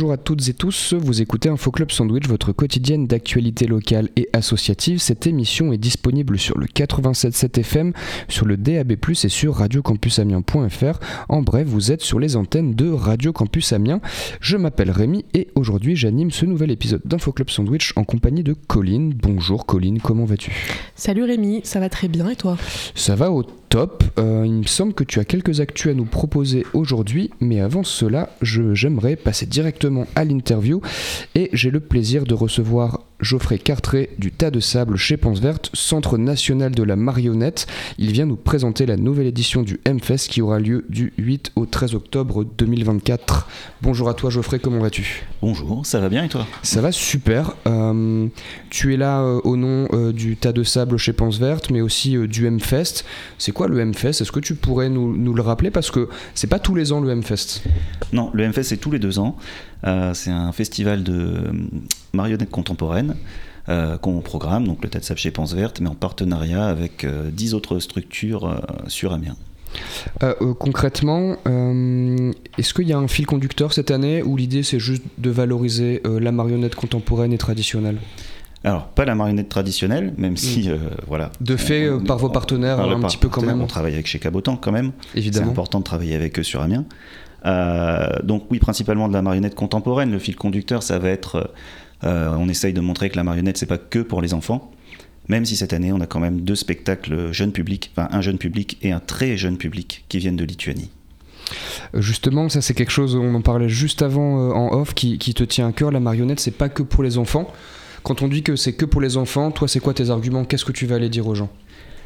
Bonjour à toutes et tous, vous écoutez Info Club Sandwich, votre quotidienne d'actualité locale et associative. Cette émission est disponible sur le 87.7 FM, sur le DAB+, et sur radiocampusamiens.fr. En bref, vous êtes sur les antennes de Radio Campus Amiens. Je m'appelle Rémi et aujourd'hui j'anime ce nouvel épisode d'Info Club Sandwich en compagnie de Colline. Bonjour Colline, comment vas-tu ? Salut Rémi, ça va très bien et toi ? Ça va au top. Il me semble que tu as quelques actus à nous proposer aujourd'hui, mais avant cela, j'aimerais passer directement à l'interview et j'ai le plaisir de recevoir Geoffrey Cartré du Tas de Sable chez Panse Verte, Centre National de la Marionnette. Il vient nous présenter la nouvelle édition du M-Fest qui aura lieu du 8 au 13 octobre 2024. Bonjour à toi Geoffrey, comment vas-tu ? Bonjour, ça va bien et toi ? Ça va super. Tu es là au nom du Tas de Sable chez Panse Verte, mais aussi du M-Fest. C'est quoi le M-Fest ? Est-ce que tu pourrais nous le rappeler ? Parce que c'est pas tous les ans le M-Fest. Non, le M-Fest c'est tous les 2 ans. C'est un festival de marionnettes contemporaines qu'on programme, donc le Tas de Sable chez Panse Verte, mais en partenariat avec 10 autres structures sur Amiens. Concrètement, est-ce qu'il y a un fil conducteur cette année ou l'idée c'est juste de valoriser la marionnette contemporaine et traditionnelle ? Alors, pas la marionnette traditionnelle, même si, voilà... De fait, par vos partenaires, un petit peu quand même. On travaille avec chez Cabotan quand même. Évidemment. C'est important de travailler avec eux sur Amiens. Donc oui, principalement de la marionnette contemporaine. Le fil conducteur, ça va être... on essaye de montrer que la marionnette, c'est pas que pour les enfants. Même si cette année, on a quand même 2 spectacles jeunes publics, enfin un jeune public et un très jeune public qui viennent de Lituanie. Justement, ça c'est quelque chose, on en parlait juste avant en off, qui te tient à cœur. La marionnette, c'est pas que pour les enfants. Quand on dit que c'est que pour les enfants, toi, c'est quoi tes arguments ? Qu'est-ce que tu vas aller dire aux gens ?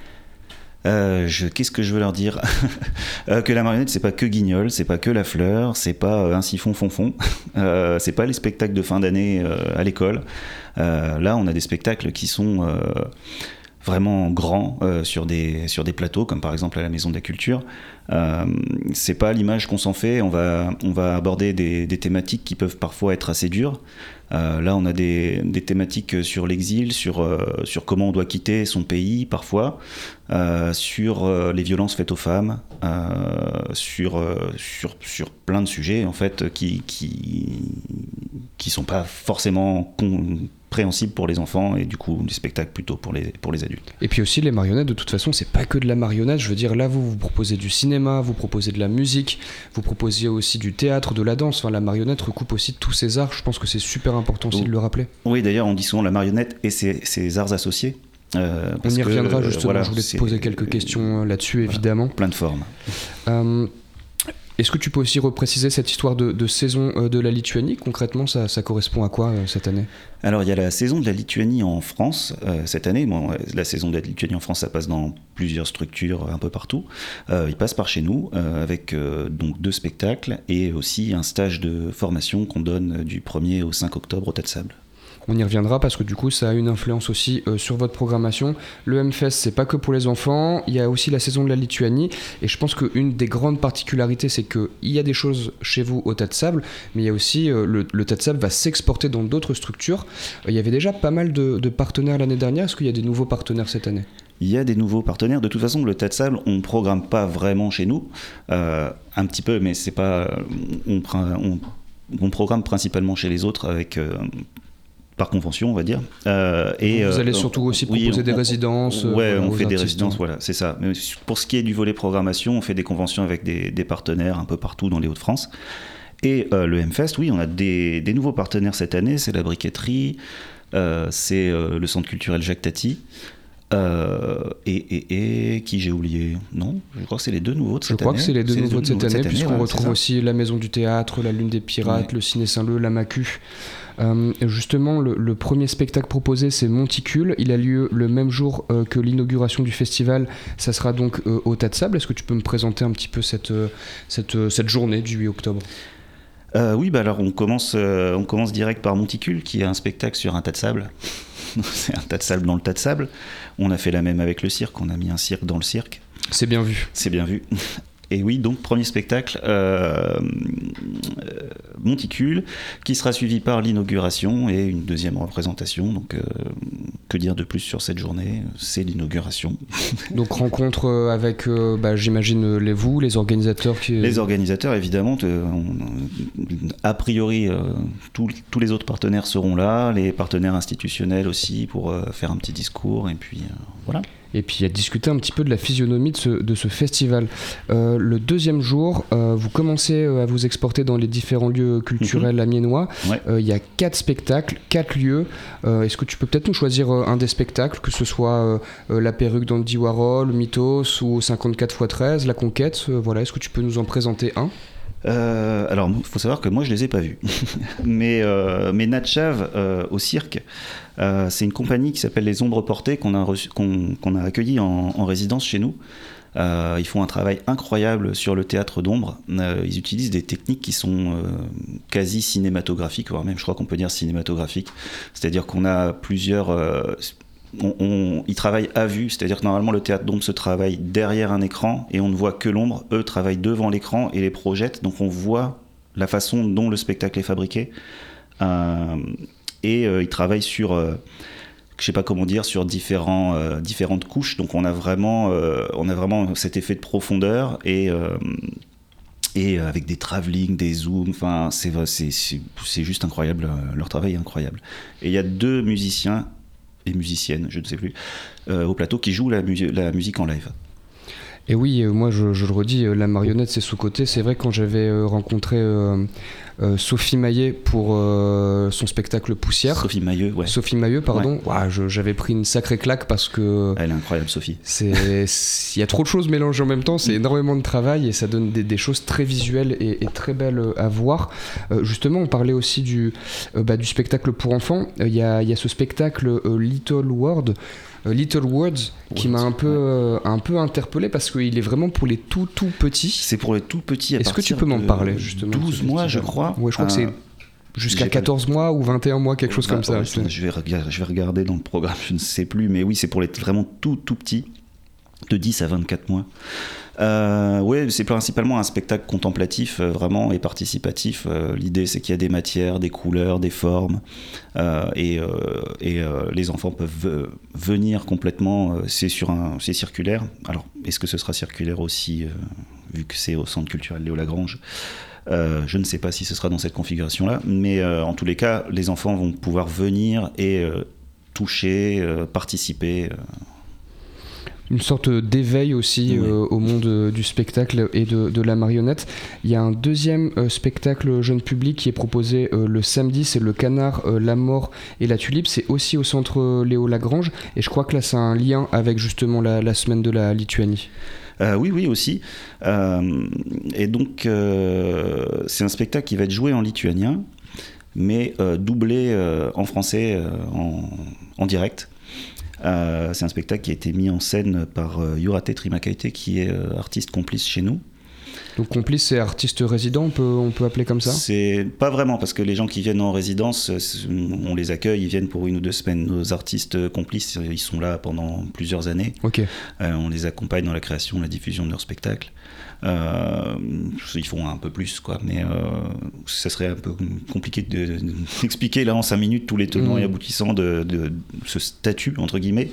Qu'est-ce que je veux leur dire ? Que la marionnette, c'est pas que Guignol, c'est pas que La Fleur, c'est pas un siphon fonfon, c'est pas les spectacles de fin d'année à l'école. Là, on a des spectacles qui sont vraiment grands sur des plateaux, comme par exemple à la Maison de la Culture. C'est pas l'image qu'on s'en fait. On va aborder des thématiques qui peuvent parfois être assez dures. Là, on a des thématiques sur l'exil, sur comment on doit quitter son pays parfois, sur les violences faites aux femmes, sur plein de sujets en fait qui sont pas forcément compréhensibles pour les enfants et du coup des spectacles plutôt pour les adultes. Et puis aussi les marionnettes, de toute façon, c'est pas que de la marionnette. Je veux dire, là, vous proposez du cinéma, vous proposez de la musique, vous proposiez aussi du théâtre, de la danse. Enfin, la marionnette recoupe aussi tous ces arts. Je pense que c'est super important aussi de le rappeler. Oui, d'ailleurs, on dit souvent la marionnette et ses arts associés. On y reviendra justement. Voilà, je voulais te poser quelques questions là-dessus, évidemment. Plein de formes. Est-ce que tu peux aussi repréciser cette histoire de saison de la Lituanie ? Concrètement, ça correspond à quoi cette année ? Alors, il y a la saison de la Lituanie en France cette année. Bon, la saison de la Lituanie en France, ça passe dans plusieurs structures un peu partout. Il passe par chez nous avec donc 2 spectacles et aussi un stage de formation qu'on donne du 1er au 5 octobre au Tas de Sable. On y reviendra parce que du coup ça a une influence aussi sur votre programmation. Le M-Fest, c'est pas que pour les enfants, il y a aussi la saison de la Lituanie et je pense qu'une des grandes particularités c'est qu'il y a des choses chez vous au Tas de Sable, mais il y a aussi le Tas de Sable va s'exporter dans d'autres structures. Il y avait déjà pas mal de partenaires l'année dernière, est-ce qu'il y a des nouveaux partenaires cette année ? Il y a des nouveaux partenaires. De toute façon, le Tas de Sable, on ne programme pas vraiment chez nous, un petit peu, mais c'est pas... On programme principalement chez les autres avec... par convention, on va dire. Et vous allez surtout aussi proposer des résidences. Ouais, on fait des résidences, voilà, c'est ça. Mais pour ce qui est du volet programmation, on fait des conventions avec des partenaires un peu partout dans les Hauts-de-France. Et le M-Fest, oui, on a des nouveaux partenaires cette année. C'est la Briqueterie, c'est le Centre culturel Jacques Tati. Et qui j'ai oublié ? Non, je crois que c'est les 2 nouveaux de cette année. Je crois que c'est les 2 nouveaux de cette année, puisqu'on retrouve aussi la Maison du Théâtre, la Lune des Pirates, le Ciné Saint-Leu, la Macu. Justement, le premier spectacle proposé, c'est Monticule. Il a lieu le même jour que l'inauguration du festival. Ça sera donc au Tas de Sable. Est-ce que tu peux me présenter un petit peu cette journée du 8 octobre ? Oui, alors on commence direct par Monticule, qui est un spectacle sur un tas de sable. C'est un tas de sable dans le tas de sable. On a fait la même avec le cirque, on a mis un cirque dans le cirque. C'est bien vu. C'est bien vu. Et oui, donc premier spectacle, Monticule, qui sera suivi par l'inauguration et une deuxième représentation. Donc, que dire de plus sur cette journée? C'est l'inauguration. Donc rencontre avec, j'imagine, les organisateurs qui... Les organisateurs, évidemment, a priori, tous les autres partenaires seront là, les partenaires institutionnels aussi, pour faire un petit discours, et puis voilà. Et puis à discuter un petit peu de la physionomie de ce festival. Le deuxième jour, vous commencez à vous exporter dans les différents lieux culturels amiénois. Ouais. Il y a 4 spectacles, 4 lieux. Est-ce que tu peux peut-être nous choisir un des spectacles, que ce soit La Perruque d'Andy Warhol, Mythos ou 54x13, La Conquête, voilà. Est-ce que tu peux nous en présenter un? Alors, il faut savoir que moi, je les ai pas vus. mais Natchav, au cirque, c'est une compagnie qui s'appelle Les Ombres Portées, qu'on a accueilli en résidence chez nous. Ils font un travail incroyable sur le théâtre d'ombre. Ils utilisent des techniques qui sont quasi cinématographiques, voire même, je crois qu'on peut dire cinématographiques. C'est-à-dire qu'on a plusieurs... ils travaillent à vue, c'est-à-dire que normalement le théâtre d'ombre se travaille derrière un écran et on ne voit que l'ombre. Eux travaillent devant l'écran et les projettent, donc on voit la façon dont le spectacle est fabriqué. Ils travaillent sur, je sais pas comment dire, sur différentes couches. Donc on a vraiment cet effet de profondeur et avec des travelling, des zooms. Enfin, c'est juste incroyable. Leur travail est incroyable. Et il y a 2 musiciens et musiciennes, je ne sais plus, au plateau qui jouent la musique en live. Et oui, moi je le redis, la marionnette c'est sous-côté. C'est vrai, quand j'avais rencontré Sophie Maillet pour son spectacle Poussière. Sophie Mailleux, pardon. Ouais. Ouais, j'avais pris une sacrée claque parce que... Elle est incroyable, Sophie. Il y a trop de choses mélangées en même temps, c'est énormément de travail et ça donne des choses très visuelles et très belles à voir. Justement, on parlait aussi du spectacle pour enfants. Il y a ce spectacle Little Words qui m'a un peu interpellé parce qu'il est vraiment pour les tout petits. C'est pour les tout petits. Est-ce que tu peux m'en parler justement? 12 mois, je crois. Ouais, je crois que c'est jusqu'à 14 mois ou 21 mois, quelque chose comme ça. Je vais regarder dans le programme, je ne sais plus, mais oui, c'est pour les vraiment tout petits, de 10 à 24 mois. Oui, c'est principalement un spectacle contemplatif, vraiment, et participatif. L'idée, c'est qu'il y a des matières, des couleurs, des formes, et les enfants peuvent venir complètement. C'est circulaire. Alors, est-ce que ce sera circulaire aussi, vu que c'est au Centre culturel Léo Lagrange? Je ne sais pas si ce sera dans cette configuration-là, mais en tous les cas, les enfants vont pouvoir venir et toucher, participer. Une sorte d'éveil aussi au monde du spectacle et de la marionnette. Il y a un deuxième spectacle jeune public qui est proposé le samedi, c'est Le Canard, la Mort et la Tulipe. C'est aussi au centre Léo Lagrange et je crois que là c'est un lien avec justement la semaine de la Lituanie. Oui, aussi. Et donc, c'est un spectacle qui va être joué en lituanien, mais doublé en français en direct. C'est un spectacle qui a été mis en scène par Jurate Trimakaite, qui est artiste complice chez nous. Donc complice, c'est artiste résident, on peut appeler comme ça? C'est pas vraiment, parce que les gens qui viennent en résidence, on les accueille, ils viennent pour 1 ou 2 semaines. Nos artistes complices, ils sont là pendant plusieurs années. Okay. On les accompagne dans la création, la diffusion de leurs spectacles. Ils font un peu plus, quoi, mais ça serait un peu compliqué d'expliquer là en 5 minutes tous les tenants et aboutissants de ce statut, entre guillemets.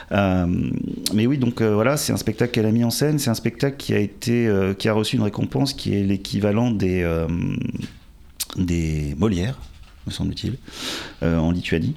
Mais oui, donc voilà, c'est un spectacle qu'elle a mis en scène, c'est un spectacle qui a reçu une récompense qui est l'équivalent des Molières, me semble-t-il, en Lituanie.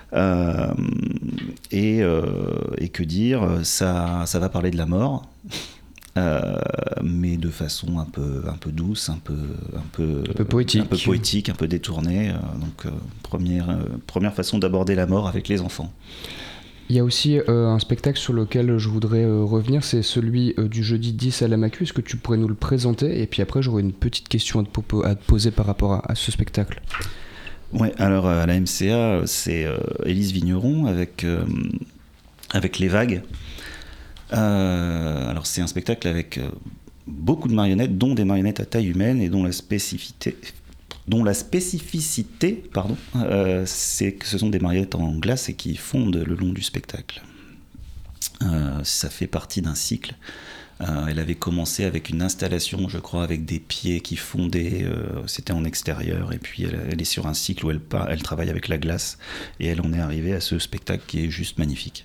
Et que dire, ça va parler de la mort. Mais de façon un peu douce, un peu poétique, un peu détournée. Donc première façon d'aborder la mort avec les enfants. Il y a aussi un spectacle sur lequel je voudrais revenir, c'est celui du jeudi 10 à la Macu. Est-ce que tu pourrais nous le présenter? Et puis après, j'aurais une petite question à te poser par rapport à ce spectacle. Ouais, alors à la MCA, c'est Élise Vigneron avec Les Vagues. Alors c'est un spectacle avec beaucoup de marionnettes, dont des marionnettes à taille humaine et dont la spécificité, c'est que ce sont des marionnettes en glace et qui fondent le long du spectacle. Ça fait partie d'un cycle Elle avait commencé avec une installation, je crois, avec des pieds qui fondaient, c'était en extérieur, et puis elle est sur un cycle où elle travaille avec la glace, et elle en est arrivée à ce spectacle qui est juste magnifique.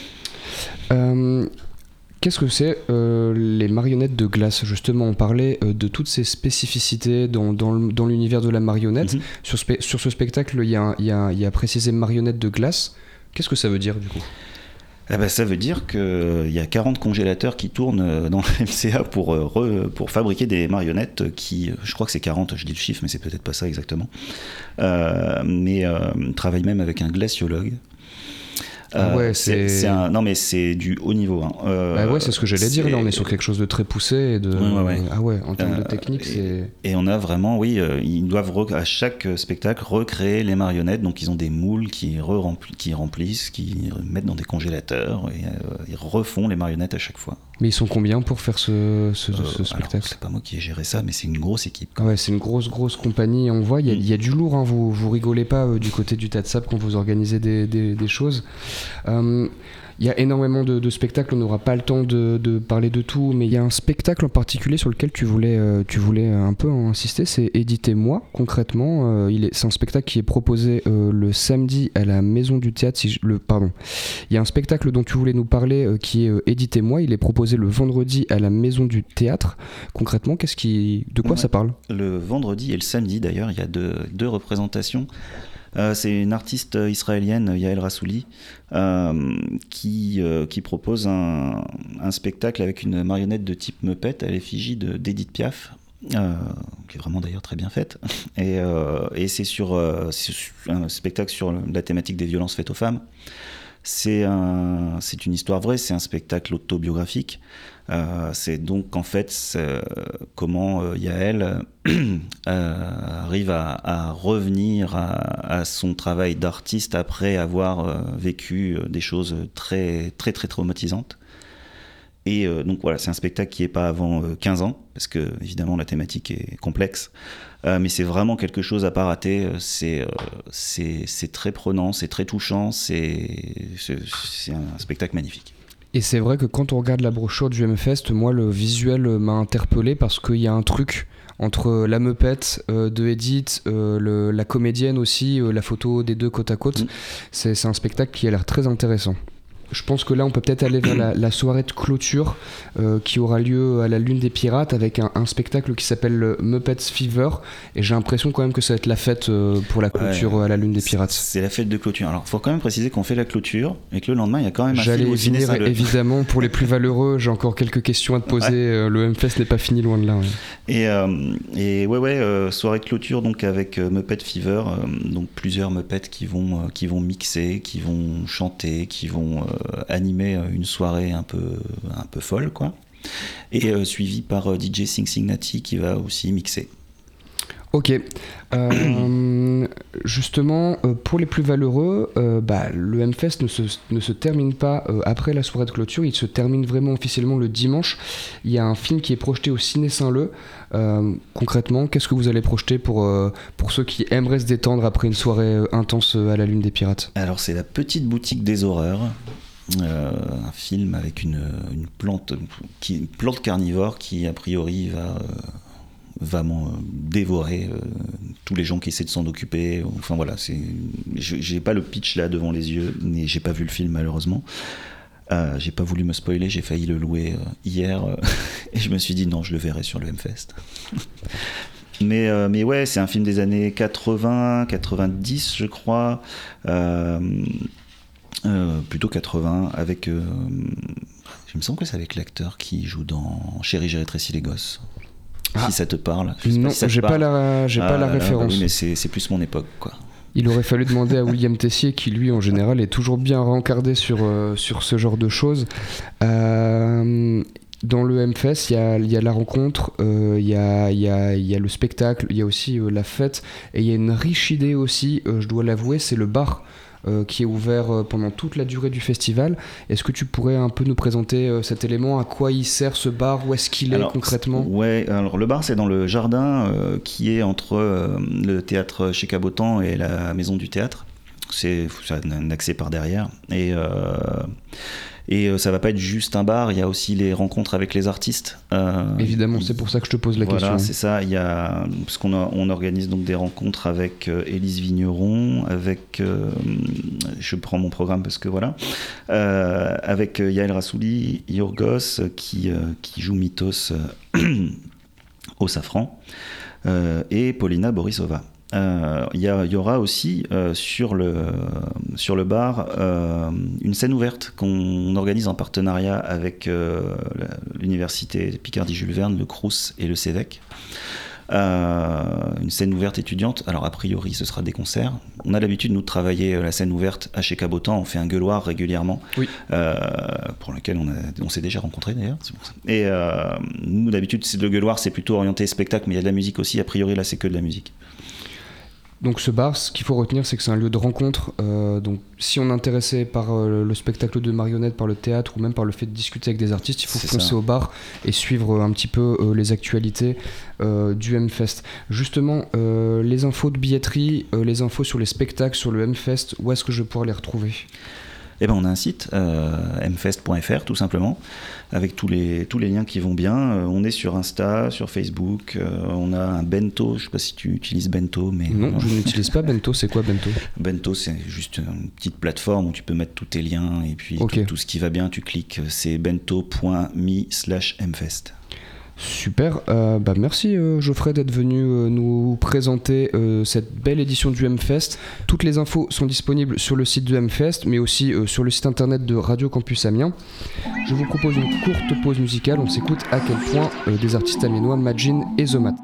Qu'est-ce que c'est les marionnettes de glace? Justement, on parlait de toutes ces spécificités dans l'univers de la marionnette. Sur ce spectacle, il y a précisé marionnettes de glace. Qu'est-ce que ça veut dire du coup? Ça veut dire qu'il y a 40 congélateurs qui tournent dans la MCA pour fabriquer des marionnettes qui, je crois que c'est 40, je dis le chiffre, mais c'est peut-être pas ça exactement, mais travaillent même avec un glaciologue. Non mais c'est du haut niveau. C'est ce que j'allais dire. Là, on est sur quelque chose de très poussé. En termes de technique, c'est. Et on a vraiment, ils doivent à chaque spectacle recréer les marionnettes. Donc ils ont des moules qui remplissent, qui mettent dans des congélateurs et ils refont les marionnettes à chaque fois. Mais ils sont combien pour faire ce spectacle? Alors, c'est pas moi qui ai géré ça, mais c'est une grosse équipe. C'est une grosse compagnie. On voit, il y a du lourd. Vous rigolez pas du côté du tas de sable quand vous organisez des choses. Il y a énormément de spectacles, on n'aura pas le temps de parler de tout, mais il y a un spectacle en particulier sur lequel tu voulais un peu insister, c'est Éditez-moi. Concrètement, c'est un spectacle qui est proposé le samedi à la Maison du Théâtre. Il y a un spectacle dont tu voulais nous parler qui est Éditez-moi, il est proposé le vendredi à la Maison du Théâtre. Concrètement, de quoi ça parle? Le vendredi et le samedi d'ailleurs, il y a deux représentations. C'est une artiste israélienne, Yael Rassouli, qui propose un spectacle avec une marionnette de type Muppet à l'effigie d'Edith Piaf, qui est vraiment d'ailleurs très bien faite. Et c'est sur un spectacle sur la thématique des violences faites aux femmes. C'est une histoire vraie, c'est un spectacle autobiographique. C'est donc en fait comment Yael arrive à revenir à son travail d'artiste après avoir vécu des choses très très très traumatisantes. Et donc voilà, c'est un spectacle qui n'est pas avant 15 ans, parce que évidemment la thématique est complexe, mais c'est vraiment quelque chose à pas rater. C'est très prenant, c'est très touchant, c'est un spectacle magnifique. Et c'est vrai que quand on regarde la brochure du M-Fest, moi le visuel m'a interpellé parce qu'il y a un truc entre la Muppet de Edith, la comédienne aussi, la photo des deux côte à côte. C'est un spectacle qui a l'air très intéressant. Je pense que là on peut peut-être aller vers la soirée de clôture qui aura lieu à la Lune des Pirates avec un spectacle qui s'appelle Muppets Fever, et j'ai l'impression quand même que ça va être la fête pour la clôture à la Lune des Pirates. C'est la fête de clôture. Alors il faut quand même préciser qu'on fait la clôture et que le lendemain il y a quand même un film au ciné. J'allais venir évidemment pour les plus valeureux, j'ai encore quelques questions à te poser. Le M-Fest n'est pas fini, loin de là. Et soirée de clôture donc avec Muppet Fever, donc plusieurs Muppets qui vont mixer, qui vont chanter, qui vont animer une soirée un peu folle, quoi. Et suivi par DJ Cincinnati qui va aussi mixer. Ok. Justement, pour les plus valeureux, le M-Fest ne se termine pas après la soirée de clôture, il se termine vraiment officiellement le dimanche. Il y a un film qui est projeté au Ciné Saint-Leu. Concrètement, qu'est-ce que vous allez projeter pour ceux qui aimeraient se détendre après une soirée intense à la Lune des Pirates? Alors, c'est La Petite Boutique des Horreurs. Un film avec une plante carnivore qui a priori va dévorer tous les gens qui essaient de s'en occuper. Enfin voilà, j'ai pas le pitch là devant les yeux, mais j'ai pas vu le film malheureusement. J'ai pas voulu me spoiler, j'ai failli le louer hier et je me suis dit non, je le verrai sur le M-Fest. Mais ouais, c'est un film des années 80, 90 je crois. Plutôt 80 avec il me semble que c'est avec l'acteur qui joue dans Chérie j'ai rétréci les gosses. Si ça te parle. Non, j'ai pas la référence. Oui, mais c'est plus mon époque, quoi. Il aurait fallu demander à William Tessier qui lui en général est toujours bien rencardé sur ce genre de choses. Dans le M-Fest, il y a la rencontre, il y a le spectacle, il y a aussi la fête, et il y a une riche idée aussi, je dois l'avouer, c'est le bar qui est ouvert pendant toute la durée du festival. Est-ce que tu pourrais un peu nous présenter cet élément, à quoi il sert ce bar, où est-ce qu'il est concrètement ? Ouais, alors le bar c'est dans le jardin qui est entre le théâtre chez Cabotan et la Maison du Théâtre. C'est un accès par derrière. Et ça va pas être juste un bar, il y a aussi les rencontres avec les artistes. Évidemment, c'est pour ça que je te pose la question. Voilà, c'est ça. Parce qu'on organise donc des rencontres avec Élise Vigneron, avec je prends mon programme parce que voilà, avec Yael Rassouli, Yorgos qui joue Mythos au Safran, et Paulina Borisova. Il y aura aussi sur le bar une scène ouverte qu'on organise en partenariat avec l'université Picardie-Jules Verne, le Crous et le CEVEC. Une scène ouverte étudiante. Alors a priori ce sera des concerts. On a l'habitude nous de travailler la scène ouverte à chez Cabotan. On fait un gueuloir régulièrement, oui. Pour lequel on s'est déjà rencontrés d'ailleurs. Et nous d'habitude le gueuloir c'est plutôt orienté spectacle, mais il y a de la musique aussi. A priori là c'est que de la musique. Donc ce bar, ce qu'il faut retenir, c'est que c'est un lieu de rencontre. Donc si on est intéressé par le spectacle de marionnettes, par le théâtre ou même par le fait de discuter avec des artistes, il faut foncer au bar et suivre un petit peu les actualités du M-Fest. Justement, les infos de billetterie, les infos sur les spectacles, sur le M-Fest, où est-ce que je vais pouvoir les retrouver ? Eh ben, on a un site, mfest.fr tout simplement, avec tous les liens qui vont bien. On est sur Insta, sur Facebook, on a un Bento, je ne sais pas si tu utilises Bento. Mais non, je n'utilise pas Bento, c'est quoi Bento ? Bento, c'est juste une petite plateforme où tu peux mettre tous tes liens et puis tout ce qui va bien, tu cliques, c'est bento.me/mfest. Super, merci Geoffrey d'être venu nous présenter cette belle édition du M-Fest. Toutes les infos sont disponibles sur le site du M-Fest, mais aussi sur le site internet de Radio Campus Amiens. Je vous propose une courte pause musicale, on s'écoute À quel point des artistes amiénois Majin et Zomat.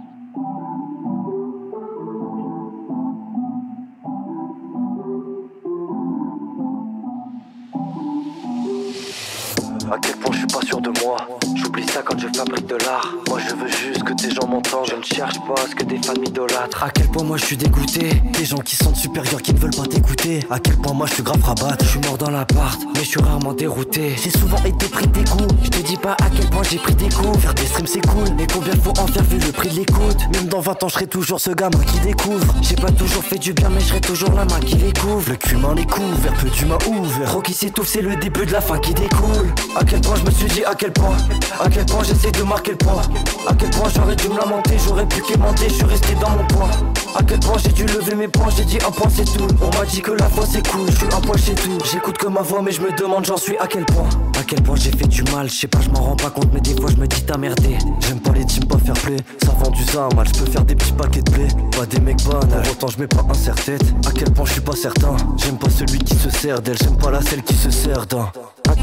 À quel point je suis pas sûr de moi. J'oublie ça quand je fabrique de l'art. Moi je veux juste que des gens m'entendent. Je ne cherche pas à ce que des fans m'idolâtrent. À quel point moi je suis dégoûté. Des gens qui sont supérieurs qui ne veulent pas t'écouter. À quel point moi je suis grave rabat. Je suis mort dans l'appart mais je suis rarement dérouté. J'ai souvent été pris des coups. Je te dis pas à quel point j'ai pris des coups. Faire des streams c'est cool, mais combien faut en faire vu le prix de l'écoute. Même dans 20 ans je serai toujours ce gamin qui découvre. J'ai pas toujours fait du bien mais je serai toujours la main qui les couvre. Le cul m'en est couvert, peu d'humain ouvert. Trop qui s'étouffe c'est le début de la fin qui découle. À quel point je me suis dit à quel point j'essaie de marquer le point. À quel point j'aurais dû me lamenter, j'aurais pu quémenter, je suis resté dans mon point. À quel point j'ai dû lever mes poings, j'ai dit un point c'est tout. On m'a dit que la foi c'est cool, je suis un point chez tout. J'écoute que ma voix mais je me demande j'en suis à quel point. À quel point j'ai fait du mal, je sais pas, je m'en rends pas compte mais des fois je me dis t'as merdé. J'aime pas les teams pas fair play, ça vend du ça mal, je peux faire des petits paquets de blé. Pas des mecs banals, autant je mets pas un serre-tête. À quel point je suis pas certain, j'aime pas celui qui se sert d'elle, j'aime pas la celle qui se sert d'un.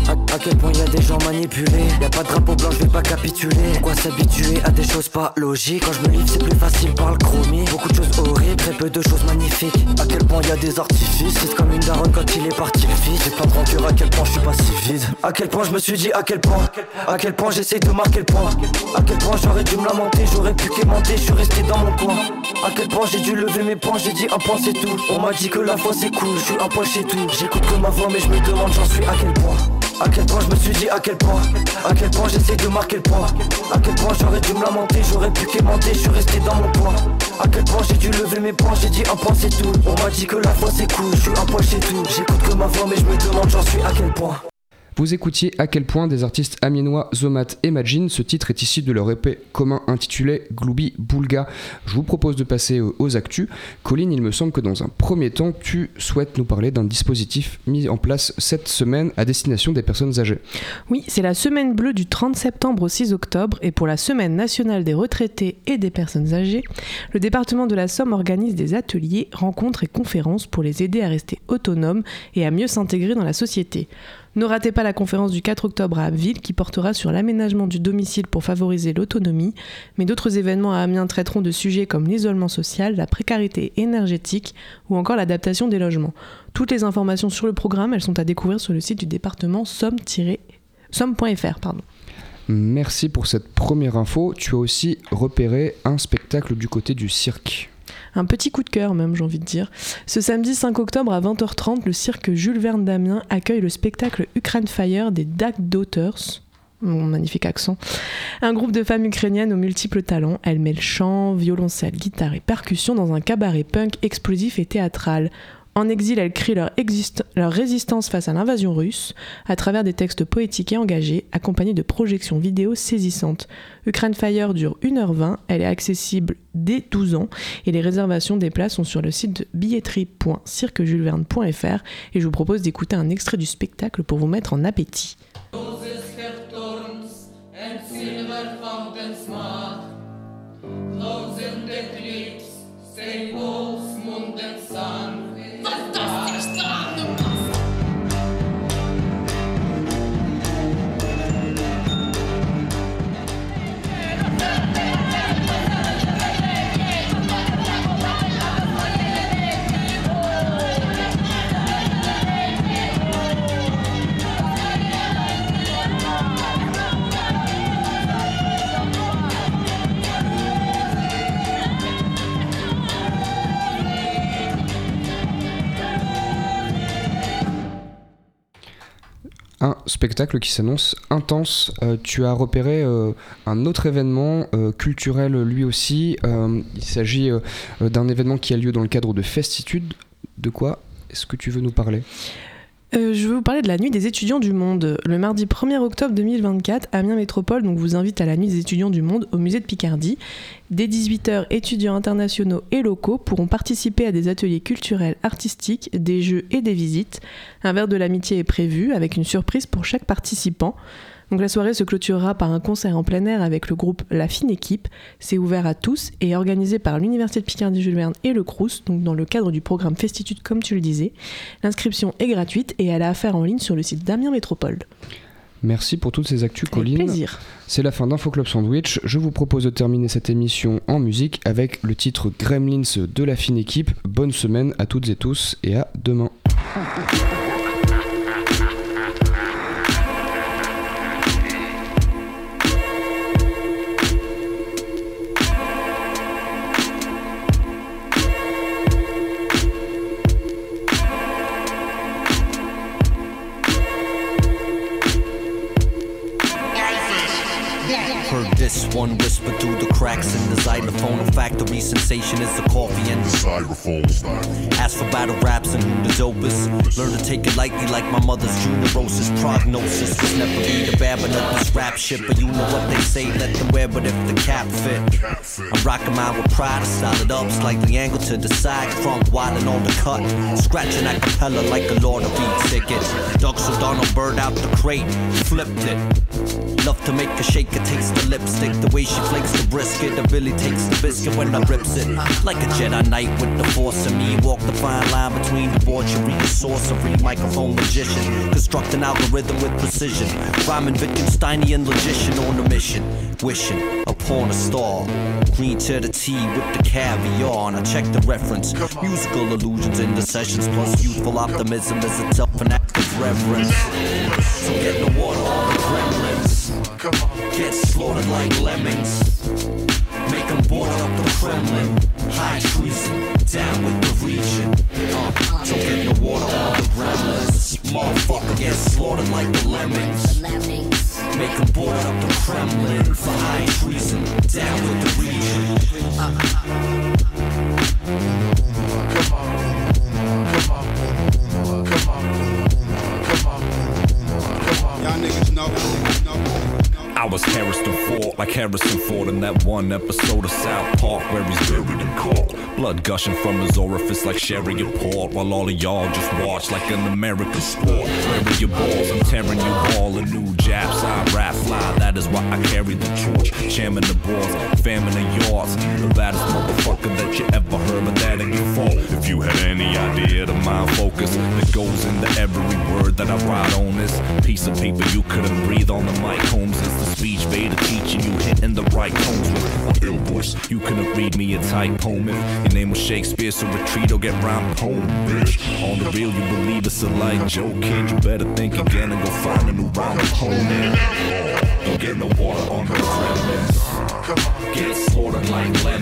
À quel point y a des gens manipulés. Y'a pas de drapeau blanc, je vais pas capituler. Pourquoi s'habituer à des choses pas logiques? Quand je me livre c'est plus facile par le chromie. Beaucoup de choses horribles, très peu de choses magnifiques. À quel point y a des artifices. C'est comme une daronne quand il est parti le fils. J'ai plein de rancœur, à quel point je suis pas si vide. À quel point je me suis dit à quel point j'essaie de marquer le point. À quel point j'aurais dû me lamenter, j'aurais pu quémenter, je suis resté dans mon coin. À quel point j'ai dû lever mes poings, j'ai dit un point c'est tout. On m'a dit que la foi c'est cool, je suis un point chez tout. J'écoute que ma voix mais je me demande j'en suis à quel point. À quel point je me suis dit à quel point j'essaie de marquer le point. À quel point j'aurais dû me lamenter, j'aurais pu quémenter, je suis resté dans mon point. À quel point j'ai dû lever mes poings, j'ai dit un point c'est tout. On m'a dit que la foi c'est cool, je suis un point chez tout. J'écoute que ma voix mais je me demande j'en suis à quel point. Vous écoutiez À quel point des artistes amiénois Zomat et Majin. Ce titre est issu de leur EP commun intitulé Gloubi Boulga. Je vous propose de passer aux actus. Colline, il me semble que dans un premier temps, tu souhaites nous parler d'un dispositif mis en place cette semaine à destination des personnes âgées. Oui, c'est la semaine bleue du 30 septembre au 6 octobre et pour la semaine nationale des retraités et des personnes âgées, le département de la Somme organise des ateliers, rencontres et conférences pour les aider à rester autonomes et à mieux s'intégrer dans la société. Ne ratez pas la conférence du 4 octobre à Abbeville qui portera sur l'aménagement du domicile pour favoriser l'autonomie, mais d'autres événements à Amiens traiteront de sujets comme l'isolement social, la précarité énergétique ou encore l'adaptation des logements. Toutes les informations sur le programme, elles sont à découvrir sur le site du département somme.fr. Merci pour cette première info. Tu as aussi repéré un spectacle du côté du cirque. Un petit coup de cœur même, j'ai envie de dire. Ce samedi 5 octobre à 20h30, le cirque Jules Verne d'Amiens accueille le spectacle Ukraine Fire des Dark Daughters. Mon magnifique accent. Un groupe de femmes ukrainiennes aux multiples talents. Elles mêlent chant, violoncelle, guitare et percussion dans un cabaret punk explosif et théâtral. En exil, elles crient leur résistance face à l'invasion russe à travers des textes poétiques et engagés, accompagnés de projections vidéo saisissantes. Ukraine Fire dure 1h20, elle est accessible dès 12 ans et les réservations des places sont sur le site de billetterie.cirquejulesverne.fr et je vous propose d'écouter un extrait du spectacle pour vous mettre en appétit. Un spectacle qui s'annonce intense. Tu as repéré un autre événement culturel lui aussi. Il s'agit d'un événement qui a lieu dans le cadre de Festitude. De quoi est-ce que tu veux nous parler ? Je veux vous parler de la Nuit des étudiants du monde. Le mardi 1er octobre 2024, Amiens Métropole vous invite à la Nuit des étudiants du monde au musée de Picardie. Dès 18h, étudiants internationaux et locaux pourront participer à des ateliers culturels, artistiques, des jeux et des visites. Un verre de l'amitié est prévu avec une surprise pour chaque participant. Donc la soirée se clôturera par un concert en plein air avec le groupe La Fine Équipe. C'est ouvert à tous et organisé par l'Université de Picardie-Jules-Verne et le Crous, donc dans le cadre du programme Festitude comme tu le disais. L'inscription est gratuite et elle a à faire en ligne sur le site d'Amiens Métropole. Merci pour toutes ces actus, Colline. Avec plaisir. C'est la fin d'Info Club Sandwich. Je vous propose de terminer cette émission en musique avec le titre Gremlins de La Fine Équipe. Bonne semaine à toutes et tous et à demain. This one whisper through the cracks in the xylophone. A factory sensation is the coffee and the styrofoam. Ask for battle raps and who the dopest. Learn to take it lightly like my mother's neurosis. Prognosis was never be the bad but not this rap shit. But you know what they say, let them wear but if the cap fit. I'm rocking mine with pride, I style it up, slightly angled to the side. Front wide and on the cut, scratching a cappella like a Lord of Beat ticket. Doug Donald bird out the crate, flipped it. Love to make a shaker taste the lipstick. The way she flakes the brisket, the Billy takes the biscuit when I rips it. Like a Jedi Knight with the force of me. Walk the fine line between debauchery and sorcery. Microphone magician, construct an algorithm with precision. Rhyming Wittgensteinian and logician on a mission. Wishing upon a star. Green to the tea with the caviar. And I check the reference. Musical illusions in the sessions. Plus youthful optimism is itself an act of reverence. So get the water on the gremlins. Get slaughtered like lemmings. Make them board up the Kremlin. High treason, down with the region. So get the water on the gremlins. Motherfucker get slaughtered like the lemmings. Make them board up the Kremlin. For high treason, down with the region. Y'all niggas know. I was Harrison Ford, like Harrison Ford in that one episode of South Park where he's buried in court. Blood gushing from his orifice like sherry and port, while all of y'all just watch like an American sport. Where are your balls? I'm tearing you all a new jab side rap fly. That is why I carry the torch, jamming the balls, famine of yours. The baddest motherfucker that you ever heard, but that ain't your fault. If you had any idea the mind focus that goes into every word that I write on this piece of paper, you couldn't breathe on the mic. Holmes is the speech beta teaching you hitting the right tones with an ill voice. You couldn't read me a tight poem if your name was Shakespeare, so retreat or get rhyme poem, bitch. On the real, you believe it's a light joke, kid. You better think again and go find a new rhyme opponent. Don't get no water on the gremlins. Get slaughtered like lambs.